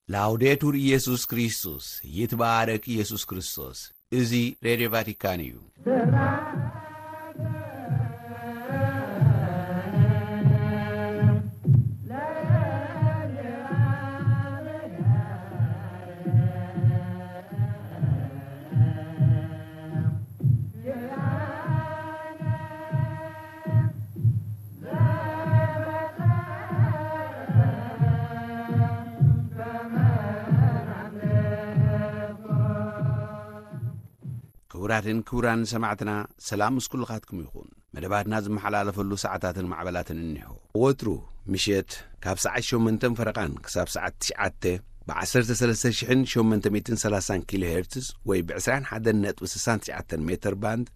ላውዴቱር ኢየሱስ ክርስቶስ ይትባረክ ኢየሱስ ክርስቶስ እዚ ሬዲዮ ቫቲካን እዩ። ክቡራትን ክቡራን ሰማዕትና ሰላም ምስኩልኻትኩም ይኹን። መደባትና ዝመሓላለፈሉ ሰዓታትን ማዕበላትን እንሆ ወትሩ ምሽት ካብ ሰዓት 8 ፈረቓን ክሳብ ሰዓት 9 ብ13830 ኪሎ ሄርትዝ ወይ ብ21.69 ሜትር ባንድ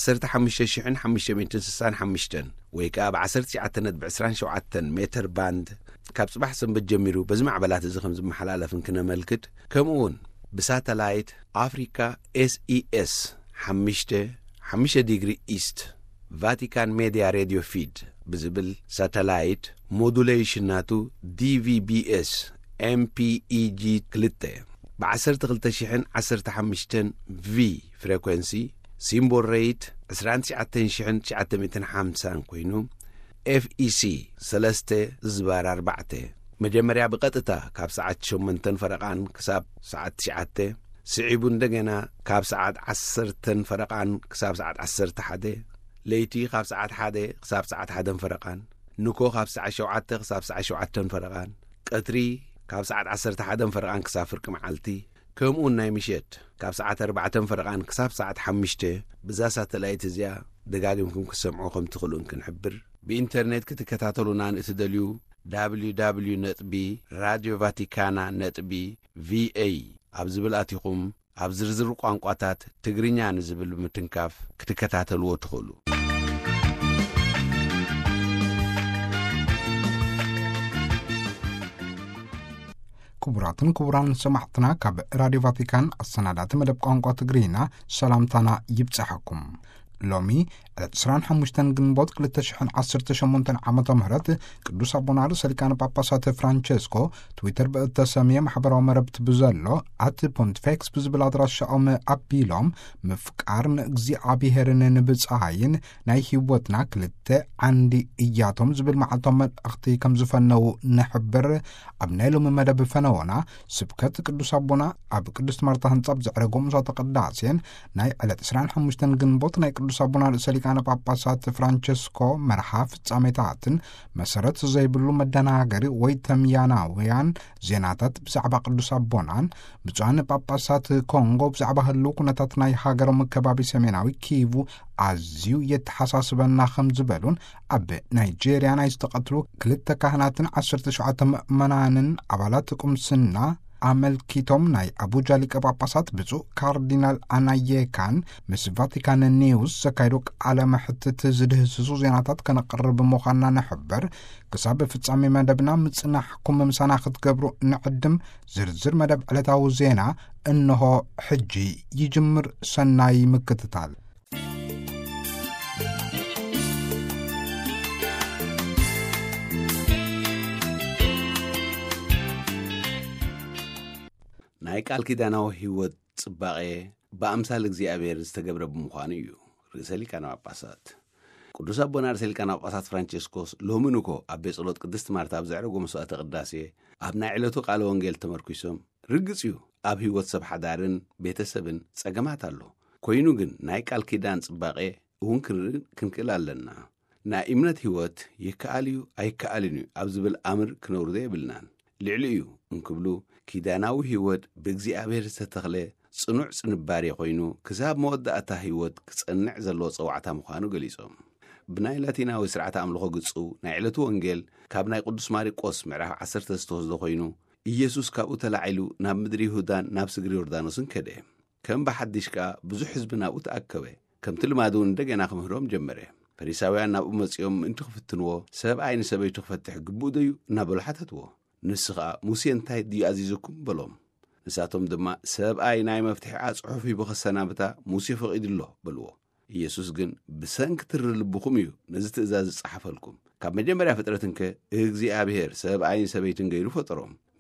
ብ15565 ወይ ከዓ ብ19.27 ሜትር ባንድ ካብ ጽባሕ ሰንበት ጀሚሩ በዚ ማዕበላት እዚ ከም ዝመሓላለፍን ክነመልክት ከምኡውን ብሳተላይት አፍሪካ SES 5 ዲግሪ ኢስት ቫቲካን ሜዲያ ሬዲዮ ፊድ ብዝብል ሳተላይት ሞዱሌሽናቱ DVB-S MPEG 2 ብ12015 V ፍሪኩዌንሲ ሲምቦል ሬት 29950 ኮይኑ FEC 3/4 መጀመርያ ብቐጥታ ካብ ሰዓት 8 ፈረቓን ክሳብ ሰዓት 9 ስዒቡ እንደገና ካብ ሰዓት 10 ፈረቓን ክሳብ ሰዓት 11 ለይቲ ካብ ሰዓት 1 ክሳብ ሰዓት 1 ፈረቓን ንኮ ካብ ሰዓት 7 ክሳብ ሰዓት 7 ፈረቓን ቀትሪ ካብ ሰዓት 11 ፈረቓን ክሳብ ፍርቂ መዓልቲ ከምኡውን ናይ ምሸት ካብ ሰዓት 4 ፈረቓን ክሳብ ሰዓት 5 ብዛ ሳተላይት እዚኣ ደጋጊምኩም ክሰምዑ ከም ትኽእሉን ክንሕብር ብኢንተርኔት ክትከታተሉና ንእትደልዩ www.radiovaticana.va ኣብ ዝብል ኣቲኹም ኣብ ዝርዝር ቋንቋታት ትግርኛ ንዝብል ምትንካፍ ክትከታተልዎ ትኽእሉ። ክቡራትን ክቡራን ሰማዕትና ካብ ራድዮ ቫቲካን ኣሰናዳት መደብ ቋንቋ ትግርኛ ሰላምታና ይብጽሐኩም። ሎሚ 25 ግንቦት 2018 ዓመተ ምህረት ቅዱስ አቡነ ርእሰ ሊቃነ ጳጳሳት ፍራንቼስኮ ትዊተር በተሰሚየ ማሕበራዊ መረብቲ ብዘሎ @ፖንቲፌክስ ብዝብል ኣድራሻኦም ኣቢሎም ምፍቃር ንእግዚአብሔርን ንብፅሃይን ናይ ህይወትና ክልተ ዓንዲ እያቶም ዝብል መዓልቶም መልእኽቲ ከም ዝፈነው ንሕብር። ኣብ ናይ ሎሚ መደብ ፈነወና ስብከት ቅዱስ አቡነ ኣብ ቅድስት ማርታ ህንጻ ብዘዕረጎም ምሳተ ቅዳሴን ናይ 25 ግንቦት ናይ ቅዱስ አቡነ ርእሰ ሊቃነ ጳጳሳት ፍራንቼስኮ መርሃ ፍጻሜታትን መሰረት ዘይብሉ መደናገሪ ወይ ተምያናውያን ዜናታት ብዛዕባ ቅዱስ አቡናን ብፁዓን ጳጳሳት ኮንጎ ብዛዕባ ህልው ኩነታት ናይ ሃገሮም ከባቢ ሰሜናዊ ኪቩ ኣዝዩ የተሓሳስበና ከም ዝበሉን ኣብ ናይጄርያ ናይ ዝተቐትሉ 2 ካህናትን 17 ምእመናንን ኣባላት ቁምስና አመልኪቶም ናይ አቡጃ ሊቀ ጳጳሳት ብፁዕ ካርዲናል አናየካን ምስ ቫቲካን ኒውስ ዘካይዶ ቃለ መሕትት ዝድህስሱ ዜናታት ከነቅርብ ምዃንና ንሕበር። ክሳብ ፍጻሜ መደብና ምጽናሕኩም ምሳና ክትገብሩ ንዕድም። ዝርዝር መደብ ዕለታዊ ዜና እንሆ ሕጂ ይጅምር። ሰናይ ምክትታል። ናይ ቃል ኪዳናዊ ህይወት ጽባቐ በአምሳል እግዚአብሔር ዝተገብረ ብምዃኑ እዩ። ርእሰ ሊቃነ ጳጳሳት ቅዱስ አቡነ ርእሰ ሊቃነ ጳጳሳት ፍራንቼስኮስ ሎምንኮ ኣብ ቤት ጸሎት ቅድስት ማርታ ኣብ ዘዕረጎ መስዋዕተ ቅዳሴ ኣብ ናይ ዕለቱ ቃለ ወንጌል ተመርኪሶም ርግጽ እዩ ኣብ ህይወት ሰብ ሓዳርን ቤተሰብን ጸገማት ኣሎ። ኮይኑ ግን ናይ ቃል ኪዳን ጽባቐ እውን ክንክእል ኣለና። ናይ እምነት ህይወት ይከኣል እዩ ኣይከኣልን እዩ ኣብ ዝብል ኣምር ክነብሩ ዘይብልናን። ልዕሊ እዩ እንክብሉ ኪዳናዊ ህይወት ብእግዚአብሔር ዝተተኽለ ጽኑዕ ጽንባሬ ኮይኑ ክሳብ መወዳእታ ህይወት ክጸንዕ ዘለዎ ጸዋዕታ ምዃኑ ገሊጾም ብናይ ላቲናዊ ስርዓት ኣምልኾ ግጹ ናይ ዕለቱ ወንጌል ካብ ናይ ቅዱስ ማርቆስ ምዕራፍ 10 ዝተወስደ ኮይኑ ኢየሱስ ካብኡ ተላዒሉ ናብ ምድሪ ይሁዳን ናብ ስግሪ ዮርዳኖስን ከደ ከም ብሓድሽ ከዓ ብዙሕ ህዝቢ ናብኡ ተኣከበ። ከምቲ ልማዱ እንደገና ክምህሮም ጀመረ። ፈሪሳውያን ናብኡ መጺኦም ምእንቲ ክፍትንዎ ሰብኣይ ንሰበይቱ ክፈትሕ ግቡእ ዶ እዩ እናበሉ ሓተትዎ። ንስ ከዓ ሙሴ እንታይ ድዩ ኣዚዝኩም በሎም። ንሳቶም ድማ ሰብኣይ ናይ መፍትሒ ጽሑፍ ሂቡ ኸሰናብታ ሙሴ ፈቒዱሎ በልዎ። ኢየሱስ ግን ብሰንኪ ትርልብኹም እዩ ነዚ ትእዛዝ ዝጸሓፈልኩም። ካብ መጀመርያ ፍጥረትንከ እግዚአብሔር ሰብኣይን ሰበይትን ገይሩ ፈጠሮም።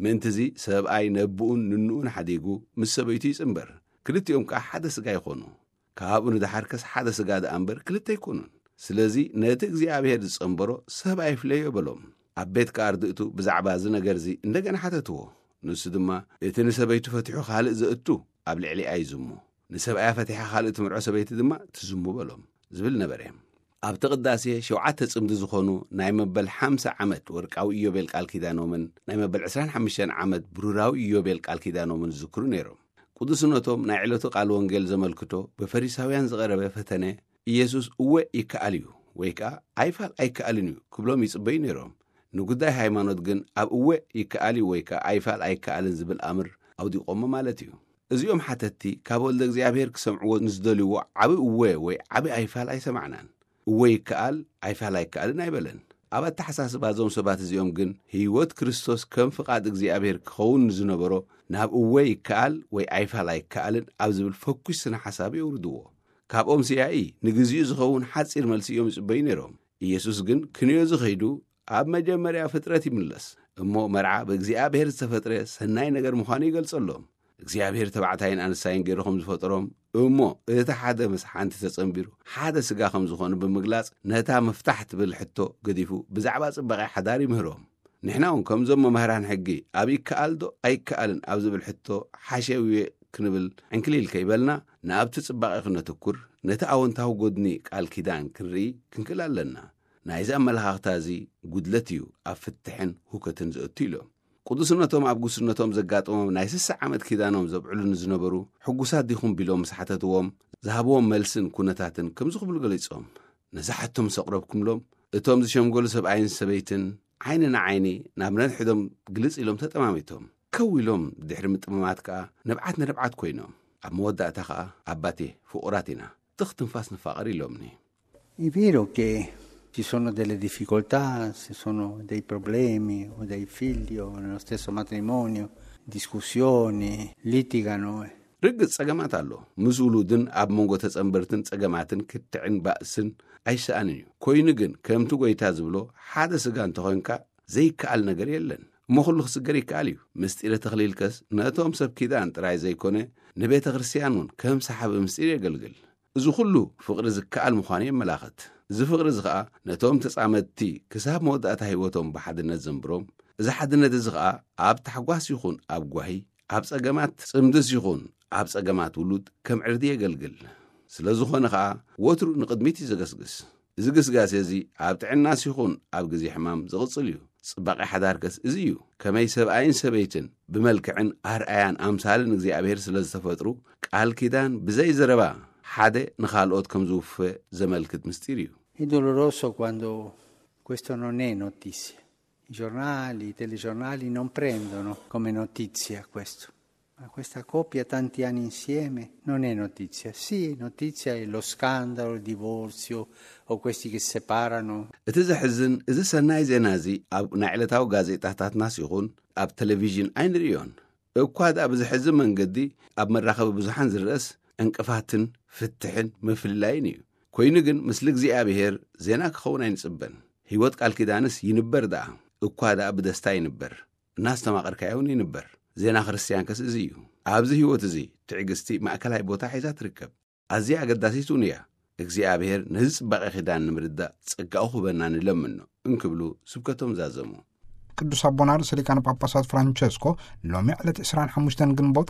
ምእንትዚ ሰብኣይ ነብኡን ንንኡን ሓዲጉ ምስ ሰበይቱ ይጽምበር ክልቲኦም ከዓ ሓደ ስጋ ይኾኑ ካብኡ ንድሓርከስ ሓደ ስጋ ደኣምበር ክልተ ይኮኑን ስለዚ ነቲ እግዚኣብሔር ዝጸምበሮ ሰብኣይ ፍለዮ በሎም ኣብ ቤት ካርድእቱ ብዛዕባ እዚ ነገር እዚ እንደገና ሓተትዎ ንሱ ድማ እቲ ንሰበይቱ ፈቲሑ ካልእ ዘእቱ ኣብ ልዕሊ ኣይዝሙ ንሰብኣያ ፈቲሓ ካልእ ትምርዖ ሰበይቲ ድማ ትዝሙ በሎም ዝብል ነበረ ኣብ ተቕዳሴ 7 ጽምዲ ዝኾኑ ናይ መበል 50 ዓመት ወርቃዊ ኢዮቤል ቃል ኪዳኖምን ናይ መበል 25 ዓመት ብሩራዊ ኢዮቤል ቃል ኪዳኖምን ዝዝክሩ ነይሮም ቅዱስነቶም ናይ ዕለቱ ቃል ወንጌል ዘመልክቶ በፈሪሳውያን ዝቐረበ ፈተነ ኢየሱስ እወ ይከኣል እዩ ወይ ከዓ ኣይፋል ኣይከኣልን እዩ ክብሎም ይጽበዩ ነይሮም ንጉዳይ ሃይማኖት ግን ኣብ እወ ይከኣል እዩ ወይ ከዓ ኣይፋል ኣይከኣልን ዝብል ኣምር ኣውዲቖሞ ማለት እዩ እዚኦም ሓተቲ ካብ ወልደ እግዚኣብሔር ክሰምዕዎ ንዝደልይዎ ዓብ እወ ወይ ዓብ ኣይፋል ኣይሰማዕናን እወ ይከኣል ኣይፋል ኣይከኣልን ኣይበለን ኣብ ኣተሓሳስባ እዞም ሰባት እዚኦም ግን ህይወት ክርስቶስ ከም ፍቓድ እግዚኣብሔር ክኸውን ዝነበሮ ናብ እወ ይከኣል ወይ ኣይፋል ኣይከኣልን ኣብ ዝብል ፈኲስ ስነ ሓሳብ የውርድዎ ካብኦም ሲያኢ ንግዚኡ ዝኸውን ሓፂር መልሲ እዮም ይጽበዩ ነይሮም ኢየሱስ ግን ክንዮ ዝኸይዱ ኣብ መጀመርያ ፍጥረት ይምለስ እሞ መርዓ ብእግዚኣብሔር ዝተፈጥረ ሰናይ ነገር ምዃኑ ይገልጸሎም እግዚአብሔር ተባዕታይን ኣንሳይን ገይሮም ዝፈጥሮም እሞ እቲ ሓደ ምስ ሓንቲ ተጸምቢሩ ሓደ ስጋ ከም ዝኾነ ብምግላጽ ነታ መፍታሕ ትብል ሕቶ ገዲፉ ብዛዕባ ጽባቐ ሓዳር ይምህሮም ንሕናውን ከምዞም መምህራን ሕጊ ኣብ ይከኣልዶ ኣይከኣልን ኣብ ዝብል ሕቶ ሓሸውየ ክንብል ዕንክሊል ከይበልና ንኣብቲ ጽባቐ ክነትኩር ነቲ ኣወንታዊ ጎድኒ ቃል ኪዳን ክንርኢ ክንክእል ኣለና ናይዚ ኣመለኻኽታ እዚ ጉድለት እዩ ኣብ ፍትሕን ሁከትን ዘእቱ ኢሎም ቅዱስነቶም ኣብ ጉስነቶም ዘጋጥሞም ናይ 60 ዓመት ኪዳኖም ዘብዕሉን ዝነበሩ ሕጉሳት ዲኹም ቢሎም ስሓተትዎም ዝሃብዎም መልስን ኩነታትን ከም ዝኽብሉ ገሊጾም ነዛሓቶም ሰቕረብኩምሎም እቶም ዝሸምገሉ ሰብኣይን ሰበይትን ዓይኒ ንዓይኒ ናብ ነንሕዶም ግልጽ ኢሎም ተጠማሚቶም ከው ኢሎም ድሕሪ ምጥምማት ከዓ ነብዓት ነብዓት ኮይኖም ኣብ መወዳእታ ከዓ ኣባቴ ፍቑራት ኢና ትኽትንፋስ ንፋቐር ኢሎምኒ È vero che ci sono delle difficoltà, ci sono dei problemi o dei figli o nello stesso matrimonio, discussioni, litigano. ርግጽ ጸገማት ኣሎ ምስ ውሉድን ኣብ መንጎ ተጸምበርትን ጸገማትን ክትዕን ባእስን ኣይሰኣንን እዩ ኮይኑ ግን ከምቲ ጐይታ ዝብሎ ሓደ ስጋ እንተኾንካ ዘይከኣል ነገር የለን እሞ ኩሉ ክስገር ይከኣል እዩ ምስጢረ ተኽሊልከስ ነቶም ሰብ ኪዳን ጥራይ ዘይኮነ ንቤተ ክርስቲያን እውን ከም ሰሓቢ ምስጢር የገልግል እዚ ኩሉ ፍቕሪ ዝከኣል ምዃኑ የመላኽት እዚ ፍቕሪ እዚ ከዓ ነቶም ተጻመድቲ ክሳብ መወዳእታ ህይወቶም ብሓድነት ዘንብሮም እዚ ሓድነት እዚ ከዓ ኣብ ታሕጓስ ይኹን ኣብ ጓሂ ኣብ ጸገማት ጽምድስ ይኹን ኣብ ጸገማት ውሉድ ከም ዕርዲ የገልግል ስለ ዝኾነ ከዓ ወትሩ ንቕድሚት ይዘገስግስ እዚ ግስጋሴ እዚ ኣብ ጥዕናስ ይኹን ኣብ ግዜ ሕማም ዝቕጽል እዩ ጽባቐ ሓዳርከስ እዚ እዩ ከመይ ሰብኣይን ሰበይትን ብመልክዕን ኣርኣያን ኣምሳልን እግዚኣብሔር ስለ ዝተፈጥሩ ቃል ኪዳን ብዘይ ዘረባ ሓደ ንኻልኦት ከም ዝውፍእ ዘመልክት ምስጢር እዩ È doloroso quando questo non è notizia. I giornali, i telegiornali non prendono come notizia questo. Ma questa coppia tanti anni insieme non è notizia. Sì, notizia è lo scandalo, il divorzio o questi che si separano. እቲ ዘሕዝን እዚ ሰናይ ዜና እዚ ኣብ ናይ ዕለታዊ ጋዜጣታትና ሲኹን ኣብ ቴሌቪዥን ኣይንሪዮን እኳ ዳ ብዝሕዝን መንገዲ ኣብ መራኸቢ ብዙሓን ዝርአስ ዕንቅፋትን ፍትሕን ምፍልላይን እዩ ኮይኑ ግን ምስሊ እግዚኣብሔር ዜና ክኸውን ኣይንጽበን ህይወት ቃል ኪዳንስ ይንበር ደኣ እኳ ዳ ብደስታ ይንበር እናስተማቐርካዮን ይንበር ዜና ክርስቲያን ከስ እዚ እዩ ኣብዚ ህይወት እዚ ትዕግስቲ ማእከላይ ቦታ ሒዛ ትርከብ ኣዝያ ኣገዳሲቱን እያ እግዚኣብሔር ነዚ ጽባቐ ኪዳን ንምርዳእ ጸጋኡ ክበና ንለምኖ እንክብሉ ስብከቶም ዛዘሙ ቅዱስ ኣቦና ርእሰ ሊቃነ ጳጳሳት ፍራንቸስኮ ሎሚ ዕለት 25 ግንቦት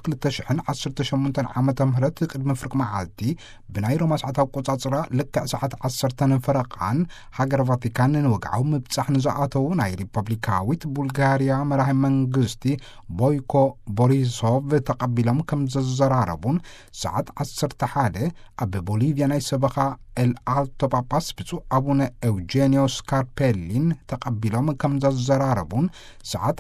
2018 ዓመተ ምህረት ቅድሚ ፍርቂ መዓልቲ ብናይ ሮማ ሰዓት ኣቆጻጽራ ልክዕ ሰዓት 10 ፈረቓን ሃገር ቫቲካን ንወግዓዊ ምብጻሕ ንዝኣተዉ ናይ ሪፐብሊካዊት ቡልጋርያ መራሒ መንግስቲ ቦይኮ ቦሪሶቭ ተቐቢሎም ከም ዘዘራረቡን ሰዓት 11 ኣብ ቦሊቪያ ናይ ሰበኻ ኤልአልቶ ጳጳስ ብፁዕ ኣቡነ ኤውጄኒዮ ስካርፔሊን ተቐቢሎም ከም ዘዘራረቡን ሰዓት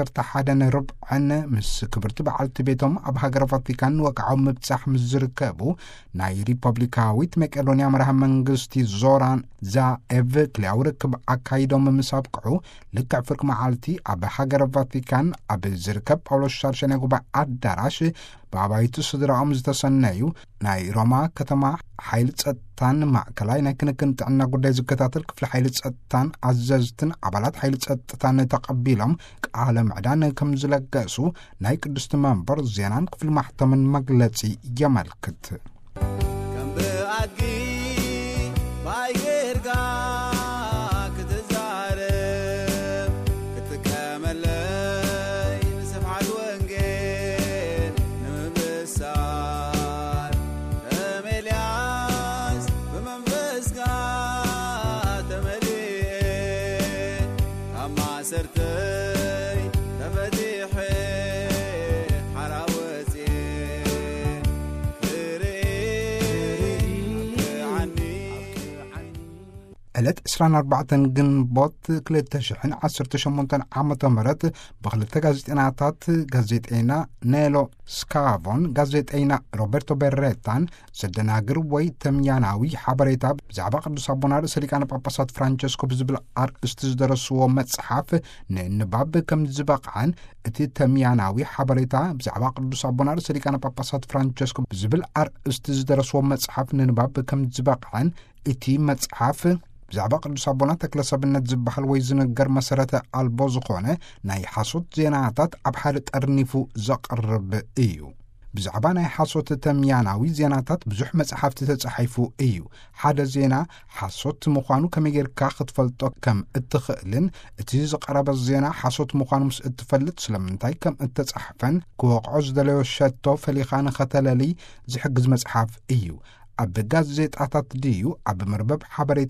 11:15 ምስ ክብርቲ በዓልቲ ቤቶም ኣብ ሃገር ቫቲካን ወግዓዊ ምብጻሕ ምስ ዝርከቡ ናይ ሪፐብሊካዊት መቄዶንያ መራሒ መንግስቲ ዞራን ዛኤቭ ክልያዊ ርክብ ኣካይዶም ምስ ኣብቅዑ ልክዕ ፍርቂ መዓልቲ ኣብ ሃገር ቫቲካን ኣብ ዝርከብ ጳውሎስ ሻርሸንያ ጉባኤ ኣዳራሽ ብኣባይቱ ስድራኦም ዝተሰነዩ ናይ ሮማ ከተማ ሓይሊ ጸጥታን ማዕከላይ ናይ ክንክን ጥዕና ጉዳይ ዝከታተል ክፍሊ ሓይሊ ጸጥታን ኣዘዝትን ኣባላት ሓይሊ ጸጥታን ተቐቢሎም ቃለ ምዕዳን ከም ዝለገሱ ናይ ቅድስቲ መንበር ዜናን ክፍሊ ማሕተምን መግለጺ የመልክት ከም ብኣድጊ ባይጌርጋ ክትዛረብ ክትቀመለይ ንስፍሓት ወንጌል ንምብሳር ከም ኤልያስ ብመንፈስካ ተመሊአ ካብ ማእሰርተይ ተፈቲሐ ዕለት 24 ግንቦት 2018 ዓመተ ምህረት ብክልተ ጋዜጠኛታት ጋዜጠኛ ኔሎ ስካቮን ጋዜጠኛ ሮቤርቶ ቤሬታን ዘደናግር ወይ ተምያናዊ ሓበሬታ ብዛዕባ ቅዱስ አቡነ ርእሰ ሊቃነ ጳጳሳት ፍራንቸስኮ ብዝብል አርእስቲ ዝደረስዎ መጽሓፍ ንንባብ ከም ዝበቃን እቲ ተምያናዊ ሓበሬታ ብዛዕባ ቅዱስ አቡነ ርእሰ ሊቃነ ጳጳሳት ፍራንቸስኮ ብዝብል አርእስቲ ዝደረስዎ መጽሓፍ ንንባብ ከም ዝበቃን እቲ መጽሓፍ ብዛዕባ ቅዱስ አቡነ ተክለሰብነት ዝበሃል ወይ ዝነገር መሰረተ አልቦ ዝኾነ ናይ ሓሶት ዜናታት ኣብ ሓደ ጠርኒፉ ዘቕርብ እዩ ብዛዕባ ናይ ሓሶት ተምያናዊ ዜናታት ብዙሕ መጽሓፍቲ ተጻሒፉ እዩ ሓደ ዜና ሓሶት ምዃኑ ከመይ ጌርካ ክትፈልጦ ከም እትኽእልን እቲ ዝቐረበ ዜና ሓሶት ምዃኑ ምስ እትፈልጥ ስለምንታይ ከም እተጻሕፈን ክወቕዖ ዝደለዮ ሸቶ ፈሊኻ ንኸተለሊ ዝሕግዝ መጽሓፍ እዩ ኣብ ጋዜጣታት ድዩ ኣብ መርበብ ሓበሬታ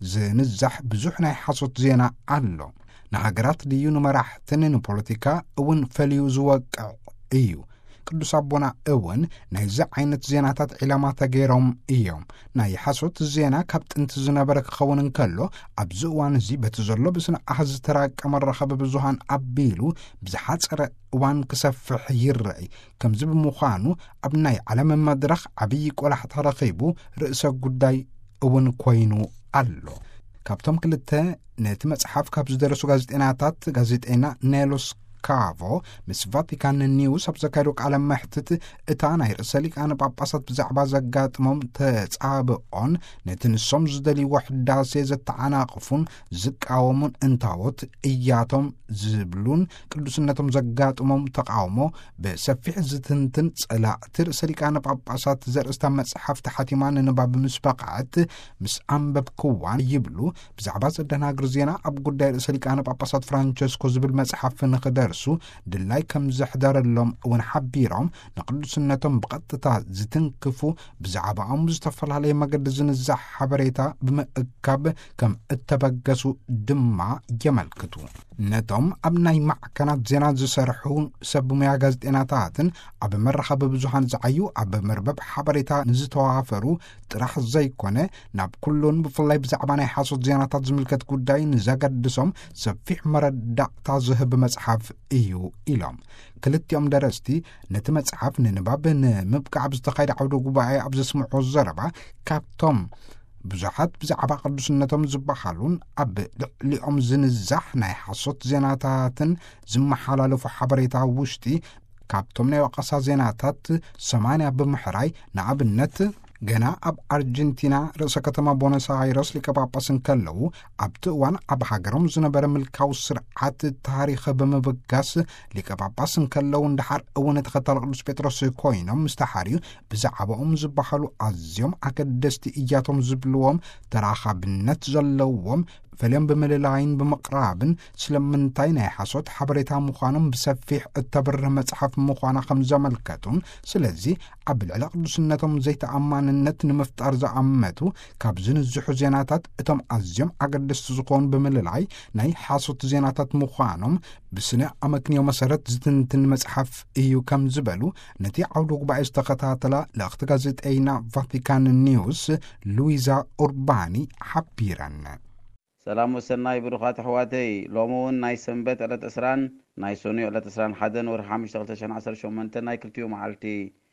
ዝንዛሕ ብዙሕ ናይ ሓሶት ዜና ኣሎ ንሃገራት ድዩ ንመራሕትን ንፖለቲካ እውን ፈልዩ ዝወቅዕ እዩ ቅዱስ አቡነ እውን ናይዚ ዓይነት ዜናታት ዒላማ ተገይሮም እዮም ናይ ሓሶት ዜና ካብ ጥንቲ ዝነበረ ክኸውን እንከሎ ኣብዚ እዋን እዚ በቲ ዘሎ ብስነ ኣሃዝ ዝተራቀመ መራኸቢ ብዙሃን ኣቢሉ ብዝሓፀረ እዋን ክሰፍሕ ይርአይ ከምዚ ብምዃኑ ኣብ ናይ ዓለም መድረኽ ዓብዪ ቆላሕ ተረኺቡ ርእሰ ጉዳይ እውን ኮይኑ ኣሎ ካብቶም ክልተ ነቲ መጽሓፍ ካብ ዝደረሱ ጋዜጠኛታት ጋዜጠኛ ኔሎስ ካቮ ምስ ቫቲካን ኒውስ ኣብ ዘካይዶ ቃለ መሕትት እታ ናይ ርእሰ ሊቃነ ጳጳሳት ብዛዕባ ዘጋጥሞም ተጻብኦን ነቲ ንሶም ዝደልይዎ ሕዳሴ ዘተዓናቕፉን ዝቃወሙን እንታወት እያቶም ዝብሉን ቅዱስነቶም ዘጋጥሞም ተቃውሞ ብሰፊሕ ዝትንትን ጸላእቲ ርእሰ ሊቃነ ጳጳሳት ዘርእስታ መጽሓፍ ተሓቲማ ንንባብ ምስ በቃዕት ምስ ኣንበብክዋን ይብሉ ብዛዕባ ዘደናግር ዜና ኣብ ጉዳይ ርእሰ ሊቃነ ጳጳሳት ፍራንቸስኮ ዝብል መጽሓፍ ንኽደርሱ ድላይ ከም ዘሕደረሎም እውን ሓቢሮም ንቅዱስነቶም ብቐጥታ ዝትንክፉ ብዛዕባኦም ዝተፈላለየ መገዲ ዝንዛሕ ሓበሬታ ብምእካብ ከም እተበገሱ ድማ የመልክቱ ነቶም ኣብ ናይ ማዕከናት ዜና ዝሰርሑ ሰብ ሙያ ጋዜጠኛታትን ኣብ መራኸቢ ብዙሃን ዝዓዩ ኣብ መርበብ ሓበሬታ ንዝተዋፈሩ ጥራሕ ዘይኮነ ናብ ኩሉን ብፍላይ ብዛዕባ ናይ ሓሶት ዜናታት ዝምልከት ጉዳይ ንዘገድሶም ሰፊሕ መረዳእታ ዝህብ መጽሓፍ እዩ ኢሎም ክልቲኦም ደረስቲ ነቲ መጽሓፍ ንንባብ ንምብቃዕ ብዝተኻይደ ዓውደ ጉባኤ ኣብ ዘስምዖ ዘረባ ካብቶም ብዙሓት ብዛዕባ ቅዱስነቶም ዝበሃሉን ኣብ ልዕሊኦም ዝንዛሕ ናይ ሓሶት ዜናታትን ዝመሓላለፉ ሓበሬታ ውሽጢ ካብቶም ናይ ወቀሳ ዜናታት 80 ብምሕራይ ንኣብነት ገና ኣብ ኣርጀንቲና ርእሰ ከተማ ቦኖስ ኣይረስ ሊቀ ጳጳስን ከለዉ ኣብቲ እዋን ኣብ ሃገሮም ዝነበረ ምልካው ስርዓት ታሪኽ ብምብጋስ ሊቀ ጳጳስን ከለዉ እንድሓር እውን ተኸተለ ቅዱስ ጴጥሮስ ኮይኖም ምስተሓርዩ ብዛዕባኦም ዝበሃሉ ኣዝዮም ኣገደስቲ እያቶም ዝብልዎም ተራኻብነት ዘለዎም ፈለም ብምልላይን ብምቕራብን ስለምንታይ ናይ ሓሶት ሓበሬታ ምዃኖም ብሰፊሕ እተብርህ መጽሓፍ ምዃና ከም ዘመልከቱን ስለዚ ኣብ ልዕሊ ቅዱስነቶም ዘይተኣማንነት ንምፍጣር ዝኣመቱ ካብ ዝንዝሑ ዜናታት እቶም ኣዝዮም ኣገደስቲ ዝኾኑ ብምልላይ ናይ ሓሶት ዜናታት ምዃኖም ብስነ ኣመክንዮ መሰረት ዝትንትን መጽሓፍ እዩ ከም ዝበሉ ነቲ ዓውደ ጉባኤ ዝተኸታተላ ለእኽቲ ጋዜጠኛ ቫቲካን ኒውስ ሉዊዛ ኡርባኒ ሓቢረን ሰላም ወሰናይ ብሩኻት ኣሕዋተይ ሎሚ እውን ናይ ሰንበት ዕለት 20 ናይ ሰኑይ ዕለት 21 ወርሒ 5 2018 ናይ ክልቲኡ መዓልቲ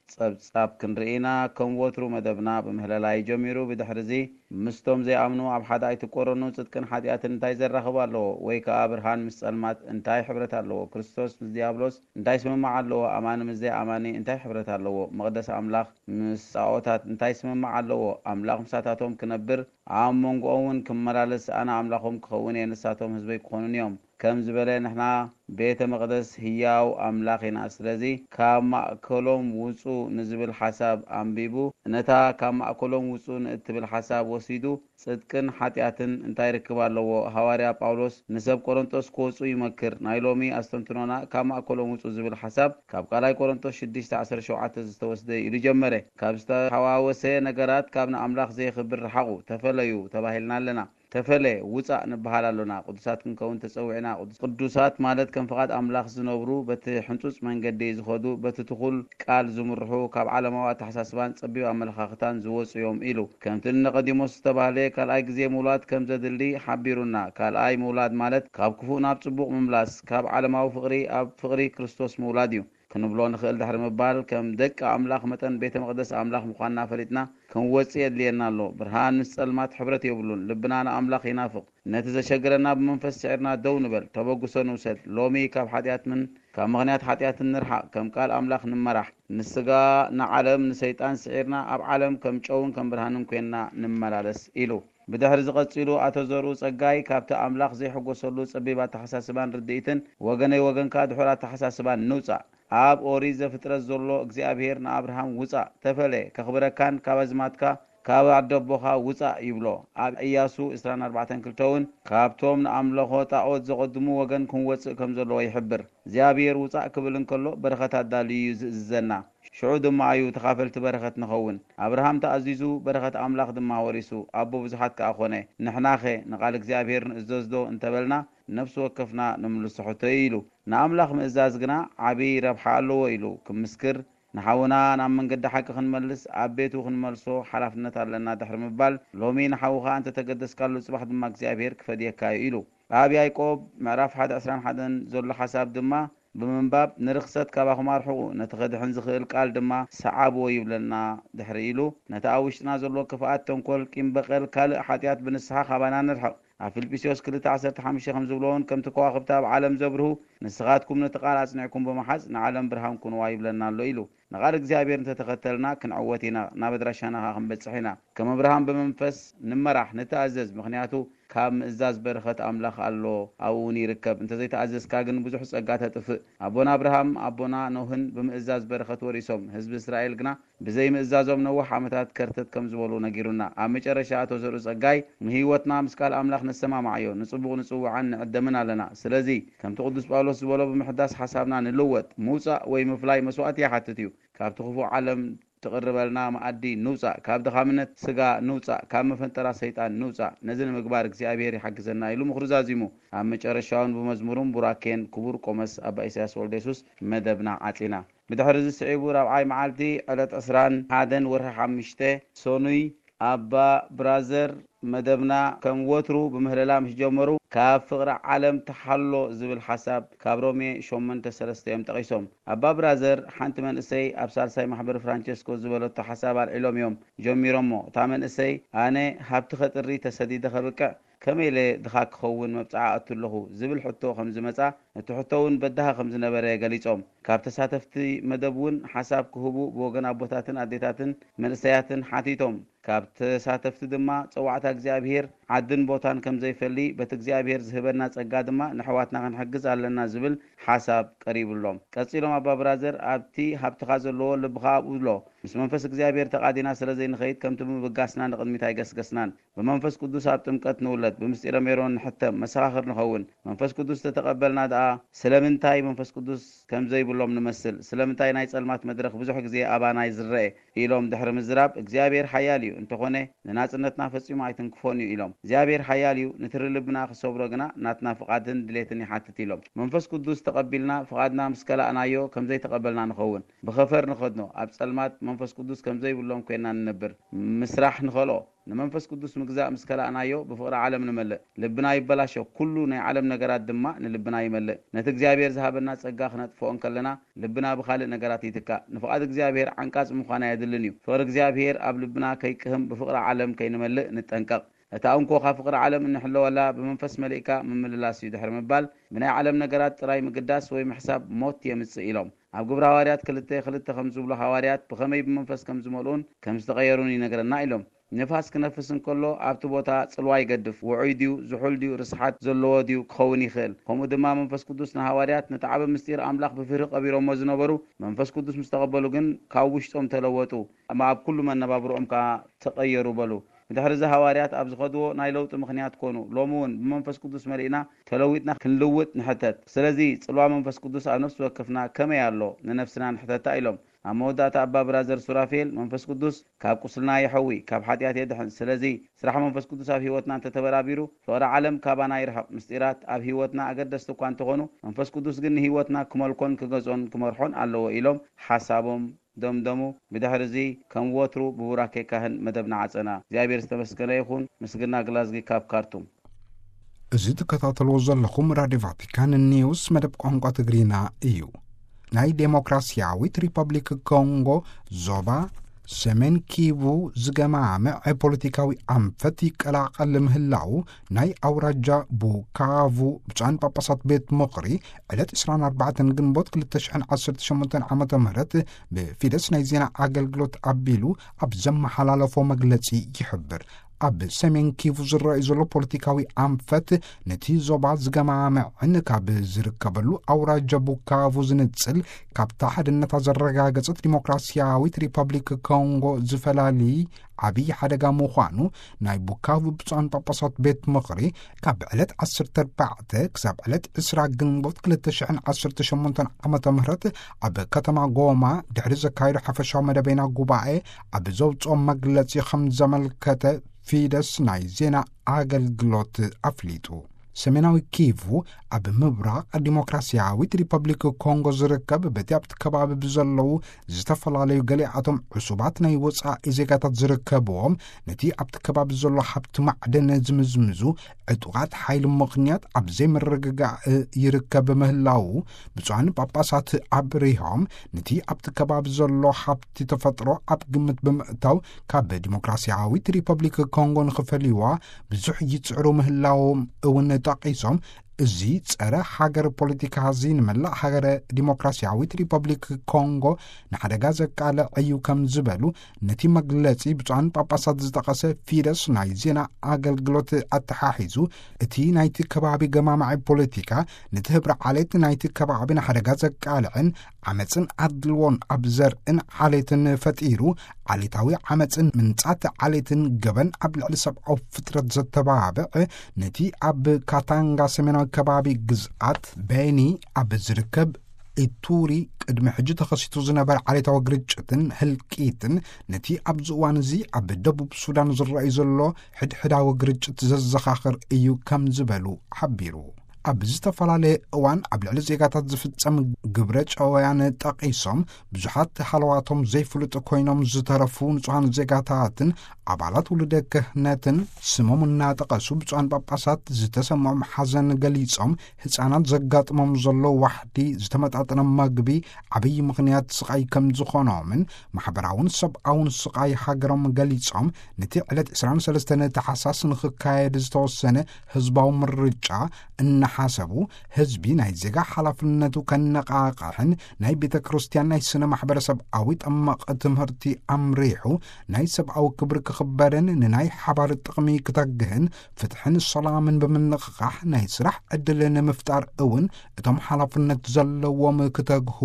ጸብጻብ ክንርኢና ከም ወትሩ መደብና በምህለላይ ጀሚሩ ብድሕሪዚ ምስቶም ዘይኣምኑ ኣብ ሓደ ኣይትቆረኑ ጽድቅን ሓጢኣትን እንታይ ዘራኽቡ ኣለዎ ወይ ከዓ ብርሃን ምስ ጸልማት እንታይ ሕብረት ኣለዎ ክርስቶስ ምስ ዲያብሎስ እንታይ ስምማዕ ኣለዎ ኣማኒ ምስ ዘይኣማኒ እንታይ ሕብረት ኣለዎ መቕደስ ኣምላኽ ምስ ጣዖታት እንታይ ስምማዕ ኣለዎ ኣምላኽ ምሳታቶም ክነብር ኣብ መንጎኦም ክመላለስ ኣነ ኣምላኾም ክኸውን እየ ንሳቶም ህዝበይ ክኾኑን እዮም ከም ዝበለ ንሕና ቤተ መቅደስ ህያው ኣምላኽ ኢና ስለዚ ካብ ማእከሎም ውፁእ ንዝብል ሓሳብ ኣንቢቡ ነታ ካብ ማእከሎም ውፁእ ንእትብል ሓሳብ ወሲዱ ጽድቅን ሓጢኣትን እንታይ ርክብ ኣለዎ ሐዋርያ ጳውሎስ ንሰብ ቆሮንቶስ ክወፁ ይመክር ናይ ሎሚ ኣስተንትኖና ካብ ማእከሎም ውፁእ ዝብል ሓሳብ ካብ ቃላይ ቆሮንቶስ 6:17 ዝተወስደ ኢሉ ጀመረ ካብ ዝተሓዋወሰ ነገራት ካብ ንኣምላኽ ዘይኽብር ረሓቑ ተፈለዩ ተባሂልና ኣለና ተፈለ ውፃእ ንበሃል ኣለና ቅዱሳት ክንከውን ተጸውዕና ቅዱሳት ማለት ከም ፍቃድ ኣምላኽ ዝነብሩ በቲ ሕንጹጽ መንገዲ ዝኸዱ በቲ ትኹል ቃል ዝምርሑ ካብ ዓለማዊ ኣተሓሳስባን ጸቢብ ኣመለኻኽታን ዝወፁ እዮም ኢሉ ከምቲ ንቀዲሞስ ዝተባህለ ካልኣይ ግዜ ምውላድ ከም ዘድሊ ሓቢሩና ካልኣይ ምውላድ ማለት ካብ ክፉእ ናብ ጽቡቕ ምምላስ ካብ ዓለማዊ ፍቕሪ ኣብ ፍቕሪ ክርስቶስ ምውላድ እዩ ክንብሎ ንኽእል ድሕሪ ምባል ከም ደቂ ኣምላኽ መጠን ቤተ መቅደስ ኣምላኽ ምዃንና ፈሊጥና ክንወፅእ የድልየና ኣሎ ብርሃን ምስ ጸልማት ሕብረት የብሉን ልብና ንኣምላኽ ይናፍቕ ነቲ ዘሸግረና ብመንፈስ ስዒርና ደው ንበል ተበግሶ ንውሰድ ሎሚ ካብ ሓጢኣትን ካብ ምኽንያት ሓጢኣትን ንርሓቕ ከም ቃል ኣምላኽ ንመራሕ ንስጋ ንዓለም ንሰይጣን ስዒርና ኣብ ዓለም ከም ጨውን ከም ብርሃንን ኮይንና ንመላለስ ኢሉ ብድሕሪ ዝቐፂሉ ኣቶ ዘርኡ ጸጋይ ካብቲ ኣምላኽ ዘይሕጎሰሉ ጸቢብ ኣተሓሳስባን ርድኢትን ወገነይ ወገንካ ድሑር ኣተሓሳስባን ንውፃእ ኣብ ኦሪት ዘፍጥረት ዘሎ እግዚኣብሔር ንኣብርሃም ውፃእ ተፈለ ከኽብረካን ካብ ኣዝማትካ ካብ ኣደቦኻ ውፃእ ይብሎ ኣብ ኢያሱ 24:2 እውን ካብቶም ንኣምልኾ ጣዖት ዘቐድሙ ወገን ክንወፅእ ከም ዘለዎ ይሕብር እግዚኣብሔር ውፃእ ክብል እንከሎ በረኸት ኣዳልዩ ዝእዘዘና ሽዑ ድማ እዩ ተኻፈልቲ በረኸት ንኸውን ኣብርሃም ተኣዚዙ በረኸት ኣምላኽ ድማ ወሪሱ ኣቦ ብዙሓት ከዓ ኮነ ንሕናኸ ንቓል እግዚኣብሔር ንእዘዝዶ እንተበልና ነፍሲ ወከፍና ንምልስሖቶ ኢሉ ንኣምላኽ ምእዛዝ ግና ዓብይ ረብሓ ኣለዎ ኢሉ ክምስክር ንሓውና ናብ መንገዲ ሓቂ ክንመልስ ኣብ ቤቱ ክንመልሶ ሓላፍነት ኣለና ድሕሪ ምባል ሎሚ ንሓውኻ እንተ ተገደስካሉ ጽባሕ ድማ እግዚኣብሔር ክፈድየካ እዩ ኢሉ ኣብ ያዕቆብ ምዕራፍ 1:21 ዘሎ ሓሳብ ድማ ብምንባብ ንርክሰት ካባኹም ኣርሕቑ ነቲ ኸድሕን ዝኽእል ቃል ድማ ሰዓብዎ ይብለና ድሕሪ ኢሉ ነቲ ኣብ ውሽጥና ዘሎ ክፍኣት ተንኰል ቂም በቐል ካልእ ሓጢኣት ብንስሓ ካባና ንርሕቕ ኣብ ፊልጵስዩስ 2:15 ከም ዝብለውን ከምቲ ከዋኽብቲ ኣብ ዓለም ዘብርሁ ንስኻትኩም ነቲ ቃል ኣጽኒዕኩም ብምሓዝ ንዓለም ብርሃን ኩንዋ ይብለና ኣሎ ኢሉ ንቓል እግዚኣብሔር እንተተኸተልና ክንዕወት ኢና ናብ ኣድራሻና ክንበጽሕ ኢና ከም ኣብርሃም ብመንፈስ ንመራሕ ንተኣዘዝ ምክንያቱ ካብ ምእዛዝ በረኸት ኣምላኽ ኣሎ ኣብውን ይርከብ እንተዘይተኣዘዝካ ግን ብዙሕ ጸጋ ተጥፍእ ኣቦና ኣብርሃም ኣቦና ኖህን ብምእዛዝ በረኸት ወሪሶም ህዝቢ እስራኤል ግና ብዘይ ምእዛዞም ነዋሕ ዓመታት ከርተት ከም ዝበሉ ነጊሩና ኣብ መጨረሻ ኣቶ ዘርኡ ጸጋይ ንህይወትና ምስ ቃል ኣምላኽ ነሰማማዕዮ ንጽቡቕ ንጽውዓን ንዕደምን ኣለና ስለዚ ከምቲ ቅዱስ ጳውሎስ ዝበሎ ብምሕዳስ ሓሳብና ንልወጥ ምውፃእ ወይ ምፍላይ መስዋዕት ይሓትት እዩ ካብቲ ክፉእ ዓለም تقربلنا مأدي نوصا كاب دخامنت سغا نوصا كاب مفنطرا شيطان نوصا نزل مغبار እግዚአብሔር ይحግዘና ይሉ ምኽሩዛዚሙ ኣብ መጨረሻውን በመዝሙሩም ቡራኬን ክቡር ቆመስ አባ ኢሳያስ ወልደሱስ መደብና አጢና ብድሕሪ ዝስዒቡ ራብዓይ መዓልቲ ዕለት 11 ወርሒ 5 ሶኑይ አባ ብራዘር መደብና ከም ወትሩ በምህለላ ምስ ጀመሩ ካብ ፍቅሪ ዓለም ተሓሎ ዝብል ሓሳብ ካብ ሮሜ 8:3 ጠቂሶም አባ ብራዘር ሓንቲ መንእሰይ ኣብ ሳልሳይ ማሕበር ፍራንቸስኮ ዝበለቶ ሓሳብ አልዒሎም እዮም ጀሚሮሞ እታ መንእሰይ ኣነ ሃብቲ ኸጥሪ ተሰዲደ ኸብቅዕ ከመይለ ድኻ ክኸውን መብፅዓ ኣትለኹ ዝብል ሕቶ ከም ዝመፃ እቲ ሕቶውን በዳሃ ከም ዝነበረ ገሊፆም ካብ ተሳተፍቲ መደብውን ሓሳብ ክህቡ ብወገን ኣቦታትን ኣዴታትን መንእሰያትን ሓቲቶም ካብ ተሳተፍቲ ድማ ፀዋዕታ እግዚአብሔር ዓድን ቦታን ከም ዘይፈሊ በቲ እግዚአብሔር ዝህበና ጸጋ ድማ ንሕዋትና ክንሕግዝ ኣለና ዝብል ሓሳብ ቀሪብሎም ቀፂሎም አባ ብራዘር ኣብቲ ሃብትኻ ዘለዎ ልብኻ ኣብሎ ምስ መንፈስ እግዚአብሔር ተቃዲና ስለዘይ ንኸይድ ከምቲ ብጋስና ንቅድሚት ኣይገስገስናን በመንፈስ ቅዱስ ኣብ ጥምቀት ንውለድ ብምስጢረ ሜሮን ንሕተም መሰኻኽር ንኸውን መንፈስ ቅዱስ ተተቀበልና ደኣ ስለምንታይ መንፈስ ቅዱስ ከም ዘይብሎም ንመስል ስለምንታይ ናይ ጸልማት መድረኽ ብዙሕ ግዜ ኣባና ይዝረአ ኢሎም ድሕሪ ምዝራብ እግዚአብሔር ሓያል እዩ እንተኾነ ንናጽነትና ፈጺሙ ኣይትንክፎን እዩ ኢሎም እግዚአብሔር ሓያል እዩ ንትሪ ልብና ክሰብሮ ግና ናትና ፍቃድን ድሌትን ይሓትት ኢሎም መንፈስ ቅዱስ ተቀቢልና ፍቃድና ምስከላእናዮ ከም ዘይተቀበልና ንኸውን ብኸፈር ንኸድኖ ኣብ ጸልማት መንፈስ ቅዱስ ከም ዘይብሎም ኮይና ንነብር ምስራሕ ንኸሎ ንመንፈስ ቅዱስ ምግዛእ ምስከላእናዮ ብፍቅሪ ዓለም ንመልእ ልብና ይበላሾ ኩሉ ናይ ዓለም ነገራት ድማ ንልብና ይመልእ ነቲ እግዚአብሔር ዝሃበና ጸጋ ክነጥፎን ከለና ልብና ብኻልእ ነገራት ይትካ ንፍቃድ እግዚአብሔር ዓንቃጽ ምዃና የድልን እዩ ፍቅሪ እግዚአብሔር ኣብ ልብና ከይቅህም ብፍቅሪ ዓለም ከይንመልእ ንጠንቀቕ እታ እንኮ ካብ ፍቅሪ ዓለም እንሕለወላ ብመንፈስ መልእካ ምምልላስ እዩ ድሕሪ ምባል ብናይ ዓለም ነገራት ጥራይ ምግዳስ ወይ ምሕሳብ ሞት የምጽእ ኢሎም ኣብ ግብረ ሐዋርያት 2:2 ከም ዝብሉ ሐዋርያት ብኸመይ ብመንፈስ ከም ዝመልኡን ከም ዝተቀየሩን ይነግረና ኢሎም ነፋስ ክነፍስ እንከሎ ኣብቲ ቦታ ጽልዋ ይገድፍ ውዑይ ድዩ ዝሑል ድዩ ርስሓት ዘለዎ ድዩ ክኸውን ይኽእል ከምኡ ድማ መንፈስ ቅዱስ ንሐዋርያት ነተዓበ ምስጢር ኣምላኽ ብፍርህ ቀቢሮሞ ዝነበሩ መንፈስ ቅዱስ ምስተቀበሉ ግን ካብ ውሽጦም ተለወጡ ኣብ ኩሉ መነባብሮኦም ካ ተቀየሩ በሉ ድሕሪ ሐዋርያት ኣብ ዝኸድዎ ናይ ለውጥ ምኽንያት ኮኑ ሎሚ እውን ብመንፈስ ቅዱስ መሊእና ተለዊጥና ክንልውጥ ንሕተት ስለዚ ጽልዋ መንፈስ ቅዱስ ኣብ ነፍሲ ወከፍና ከመይ ኣሎ ንነፍስና ንሕተታ ኢሎም ኣብ መወዳእታ ኣባ ብራዘር ሱራፌል መንፈስ ቅዱስ ካብ ቁስልና ይሐዊ ካብ ሓጢአት የድሕን ስለዚ ስራሕ መንፈስ ቅዱስ ኣብ ህይወትና እንተተበራቢሩ ፍቅሪ ዓለም ካባና ይርሐቅ ምስጢራት ኣብ ህይወትና ኣገደስቲ እኳ እንተኾኑ መንፈስ ቅዱስ ግን ህይወትና ክመልኮን ክገጾን ክመርሖን ኣለዎ ኢሎም ሓሳቦም ደምደሙ ብድሕሪዚ ከም ወትሩ ብቡራኬ ካህን መደብና ዓጸና እግዚአብሔር ዝተመስገነ ይኹን ምስግና ግላዝጊ ካብ ካርቱም እዚ ትከታተልዎ ዘለኹም ራድዮ ቫቲካን ኒውስ መደብ ቋንቋ ትግሪና እዩ ናይ ዴሞክራሲያዊት ሪፐብሊክ ኮንጎ ዞባ ሰሜን ኪቡ ዝገማመ ፖለቲካዊ ኣንፈት ይቀላቀል ምህላው ናይ ኣውራጃ ቡካቡ ብጫን ጳጳሳት ቤት ምኽሪ ዕለት 24 ግንቦት 2018 ዓመተ ምህረት ብፊደስ ናይ ዜና ኣገልግሎት ኣቢሉ ኣብ ዘመሓላለፎ መግለጺ ይሕብር ኣብ ሰሜን ኪቡ ዝረአዩ ዘሎ ፖለቲካዊ ኣንፈት ነቲ ዞባ ዝገማምዕን ካብ ዝርከበሉ ኣውራጃ ቡካቡ ዝንጽል ካብታ ሓድነታ ዘረጋገጸት ዲሞክራሲያዊት ሪፐብሊክ ኮንጎ ዝፈላሊ ዓብይ ሓደጋ ምዃኑ ናይ ቡካቡ ብፁዓን ጳጳሳት ቤት ምኽሪ ካብ ዕለት 14 ክሳብ ዕለት 20 ግንቦት 2018 ዓመተ ምህረት ኣብ ከተማ ጎማ ድሕሪ ዘካየዱ ሓፈሻዊ መደበኛ ጉባኤ ኣብ ዘውፅኦም መግለጺ ከም ዘመልከተ ፊደስ ናይ ዜና ኣገልግሎት ኣፍሊጡ ሰሜናዊ ኪቡ ኣብ ምብራቅ ዲሞክራሲያዊት ሪፐብሊክ ኮንጎ ዝርከብ በቲ ኣብቲ ከባቢ ብዘለዉ ዝተፈላለዩ ገሊኣቶም ዕሱባት ናይ ወፃኢ ዜጋታት ዝርከብዎም ነቲ ኣብቲ ከባቢ ዘሎ ሃብቲ ማዕደን ዝምዝምዙ ዕጡቃት ሓይሊ ምኽንያት ኣብ ዘይምርግጋእ ይርከብ ምህላው ብፁዓን ጳጳሳት ኣብሪሆም ነቲ ኣብቲ ከባቢ ዘሎ ሃብቲ ተፈጥሮ ኣብ ግምት ብምእታው ካብ ዲሞክራሲያዊት ሪፐብሊክ ኮንጎ ንኽፈልይዋ ብዙሕ ይጽዕሩ ምህላዎም እውን ጠቂሶም እዚ ጸረ ሃገር ፖለቲካ ዚ ንመላእ ሃገረ ዲሞክራሲያዊት ሪፐብሊክ ኮንጎ ንሓደጋ ዘቃልዕ እዩ ከም ዝበሉ ነቲ መግለጺ ብፁዓን ጳጳሳት ዝጠቐሰ ፊደስ ናይ ዜና ኣገልግሎት ኣተሓሒዙ እቲ ናይቲ ከባቢ ገማማዒ ፖለቲካ ነቲ ህብሪ ዓሌት ናይቲ ከባቢ ንሓደጋ ዘቃልዕን ዓመፅን ኣድልዎን ኣብ ዘርእን ዓሌትን ፈጢሩ ዓሌታዊ ዓመፅን ምንጻት ዓሌትን ገበን ኣብ ልዕሊ ሰብዓዊ ፍጥረት ዘተባብዕ ነቲ ኣብ ካታንጋ ሰሜናዊ ከባቢ ግዝኣት ቤኒ ኣብ ዝርከብ ኢቱሪ ቅድሚ ሕጂ ተኸሲቱ ዝነበረ ዓሌታዊ ግርጭትን ህልቂትን ነቲ ኣብ ዝእዋን እዚ ኣብ ደቡብ ሱዳን ዝረአዩ ዘሎ ሕድሕዳዊ ግርጭት ዘዘኻኽር እዩ ከም ዝበሉ ሓቢሩ ኣብ ዝተፈላለየ እዋን ኣብ ልዕሊ ዜጋታት ዝፍጸም ግብረ ጨወያን ጠቂሶም ብዙሓት ሓለዋቶም ዘይፍልጡ ኮይኖም ዝተረፉ ንጹሃን ዜጋታትን ኣባላት ውልደ ክህነትን ስሞም እናጠቐሱ ብፁዓን ጳጳሳት ዝተሰምዖም ሓዘን ገሊጾም ህፃናት ዘጋጥሞም ዘሎ ዋሕዲ ዝተመጣጠነ መግቢ ዓብይ ምኽንያት ስቃይ ከም ዝኾኖምን ማሕበራውን ሰብኣውን ስቃይ ሃገሮም ገሊጾም ነቲ ዕለት 23 ታሕሳስ ንኽካየድ ዝተወሰነ ህዝባዊ ምርጫ እናሓሰቡ ህዝቢ ናይ ዜጋ ሓላፍነቱ ከነቃቕሕን ናይ ቤተ ክርስቲያን ናይ ስነ ማሕበረሰብኣዊ ጠመቕ ትምህርቲ ኣምሪሑ ናይ ሰብኣዊ ክብሪ ክኽበርን ንናይ ሓባር ጥቕሚ ክተግህን ፍትሕን ሰላምን ብምንቕቃሕ ናይ ስራሕ ዕድል ንምፍጣር እውን እቶም ሓላፍነት ዘለዎም ክተግሁ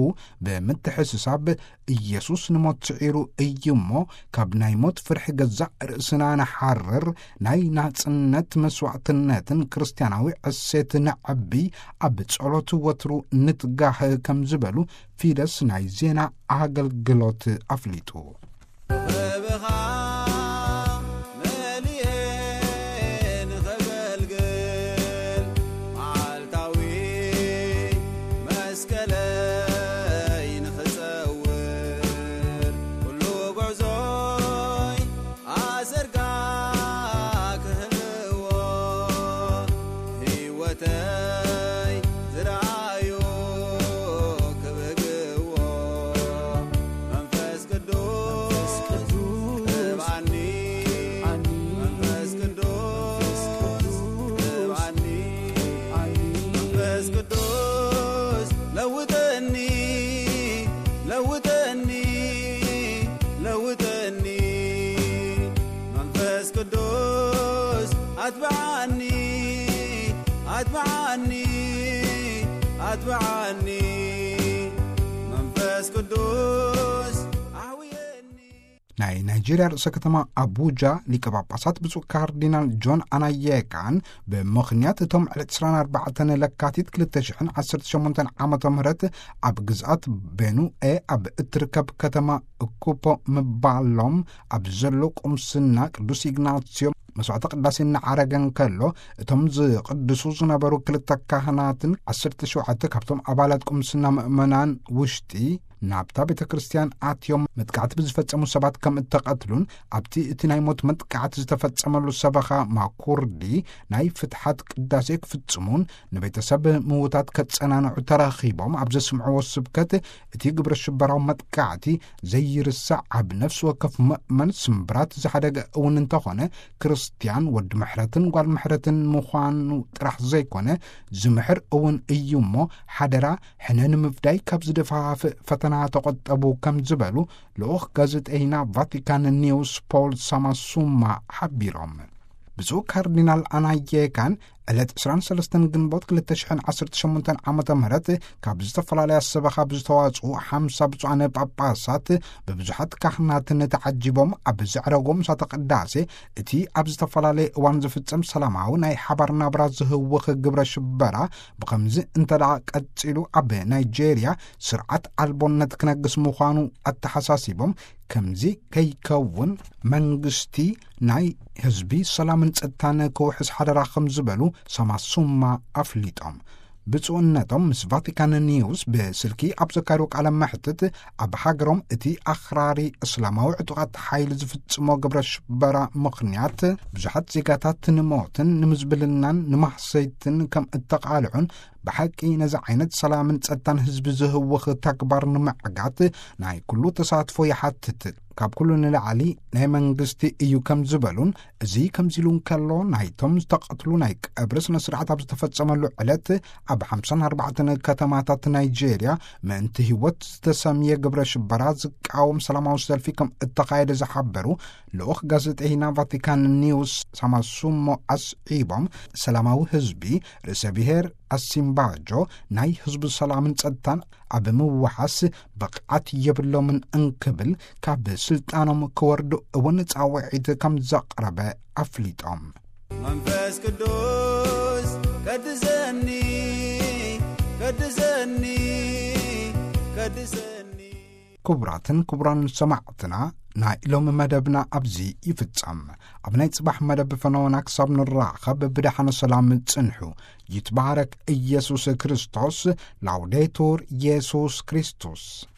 ብምትሕስሳብ ኢየሱስ ንሞት ስዒሩ እዩ እሞ ካብ ናይ ሞት ፍርሒ ገዛእ ርእስና ንሓርር ናይ ናጽነት መስዋዕትነትን ክርስቲያናዊ እሴት ንዕቢ ኣብ ጸሎት ወትሩ ንትጋህ ከም ዝበሉ ፊደስ ናይ ዜና ኣገልግሎት ኣፍሊጡ Serga لوتني منفس قدوس أتبعني منفس قدوس ናይ ናይጄርያ ርእሰ ከተማ አቡጃ ሊቀ ጳጳሳት ብፁዕ ካርዲናል ጆን አናየካን ብምኽንያት እቶም 24 ለካቲት 2018 ዓመተ ምህረት ኣብ ግዝኣት ቤኑኤ ኣብ እትርከብ ከተማ እኩፖ ምባሎም ኣብ ዘሎ ቁምስና ቅዱስ ኢግናትዮ መስዋዕተ ቅዳሴ እናዓረገን ከሎ እቶም ዝቅድሱ ዝነበሩ ክልተ ካህናትን 17 ካብቶም ኣባላት ቁምስና ምእመናን ውሽጢ ናብታ ቤተ ክርስቲያን ኣትዮም መጥቃዕቲ ብዝፈጸሙ ሰባት ከም እተቐትሉን ኣብቲ እቲ ናይ ሞት መጥቃዕቲ ዝተፈጸመሉ ሰበኻ ማኩርዲ ናይ ፍትሓት ቅዳሴ ክፍጽሙን ንቤተሰብ ምዉታት ከጸናንዑ ተራኺቦም ኣብ ዘስምዕዎ ስብከት እቲ ግብረ ሽበራዊ መጥቃዕቲ ዘይርሳዕ ኣብ ነፍሲ ወከፍ ምእመን ስምብራት ዝሓደገ እውን እንተኾነ ክርስቲያን ወዲ ምሕረትን ጓል ምሕረትን ምዃኑ ጥራሕ ዘይኮነ ዝምሕር እውን እዩ እሞ ሓደራ ሕነን ምፍዳይ ካብ ዝደፋፍእ ፈተና ተቆጠቡ ከም ዝበሉ ልኡኽ ጋዜጠኛ ቫቲካን ኒውስ ፖል ሳማሱማ ሓቢሮም ብፁዕ ካርዲናል አናየካን ዕለት 23 ግንቦት 2018 ዓመተ ምህረት ካብ ዝተፈላለያ ሰበኻ ብዝተዋጽኡ 50 ብፁዓነ ጳጳሳት በብዙሓት ካህናትን ተዓጂቦም ኣብ ዝዕረጎም ምሳተ ቅዳሴ እቲ ኣብ ዝተፈላለየ እዋን ዝፍጸም ሰላማዊ ናይ ሓባር ናብራ ዝህውኽ ግብረ ሽበራ ብኸምዚ እንተደኣ ቀፂሉ ኣብ ናይጄርያ ስርዓት ኣልቦነት ክነግስ ምዃኑ ኣተሓሳሲቦም ከምዚ ከይከውን መንግስቲ ናይ ህዝቢ ሰላምን ጸጥታን ክውሕስ ሓደራ ከም ዝበሉ ሳማሱማ ኣፍሊጦም ብፁዕነቶም ምስ ቫቲካን ኒውስ ብስልኪ ኣብ ዘካይዶ ቃለ መሕትት ኣብ ሃገሮም እቲ ኣኽራሪ እስላማዊ ዕጡቓት ሓይሊ ዝፍጽሞ ግብረ ሽበራ ምኽንያት ብዙሓት ዜጋታት ንሞትን ንምዝብልናን ንማሕሰይትን ከም እተቓልዑን ብሓቂ ነዚ ዓይነት ሰላምን ጸጥታን ህዝቢ ዝህውኽ ተግባር ንምዕጋት ናይ ኩሉ ተሳትፎ ይሓትት ካብ ኩሉ ንላዕሊ ናይ መንግስቲ እዩ ከም ዝበሉን እዚ ከምዚሉን ከሎ ናይቶም ዝተቐትሉ ናይ ቀብሪ ስነ ስርዓት ኣብ ዝተፈጸመሉ ዕለት ኣብ 54 ከተማታት ናይጄርያ ምእንቲ ህይወት ዝተሰምየ ግብረ ሽበራ ዝቃወም ሰላማዊ ሰልፊ ከም እተኻየደ ዝሓበሩ ልኡኽ ጋዜጠኛ ቫቲካን ኒውስ ሳማሱሞ ኣስዒቦም ሰላማዊ ህዝቢ ርእሰ ብሔር ኣሲምባጆ ናይ ህዝቢ ሰላምን ጸጥታን ኣብ ምውሓስ ብቕዓት የብሎምን እንክብል ካብ ስልጣኖም ክወርዱ እውን ጻውዒት ከም ዘቕረበ ኣፍሊጦም መንፈስ ቅዱስ ቀድሰኒ ክቡራትን ክቡራን ሰማዕትና ናይ ሎም መደብና ኣብዚ ይፍጸም ኣብ ናይ ጽባሕ መደብ ፈነወና ክሳብ ንራኸብ ብድሓነ ሰላም ጽንሑ ይትባረክ ኢየሱስ ክርስቶስ ላውዴቱር ኢየሱስ ክርስቶስ